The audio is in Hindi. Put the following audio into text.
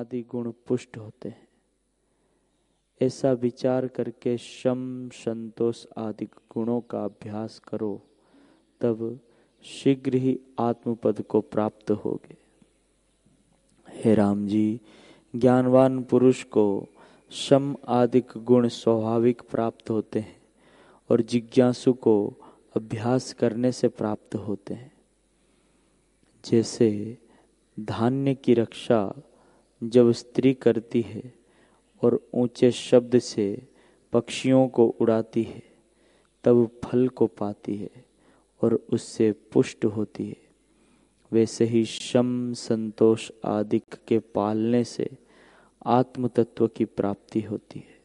आदि गुण पुष्ट होते हैं। ऐसा विचार करके शम संतोष आदि गुणों का अभ्यास करो, तब शीघ्र ही आत्मपद को प्राप्त होगे। हे राम जी, ज्ञानवान पुरुष को शम आदिक गुण स्वाभाविक प्राप्त होते हैं और जिज्ञासु को अभ्यास करने से प्राप्त होते हैं। जैसे धान्य की रक्षा जब स्त्री करती है और ऊंचे शब्द से पक्षियों को उड़ाती है, तब फल को पाती है और उससे पुष्ट होती है, वैसे ही शम संतोष आदि के पालने से आत्म तत्व की प्राप्ति होती है।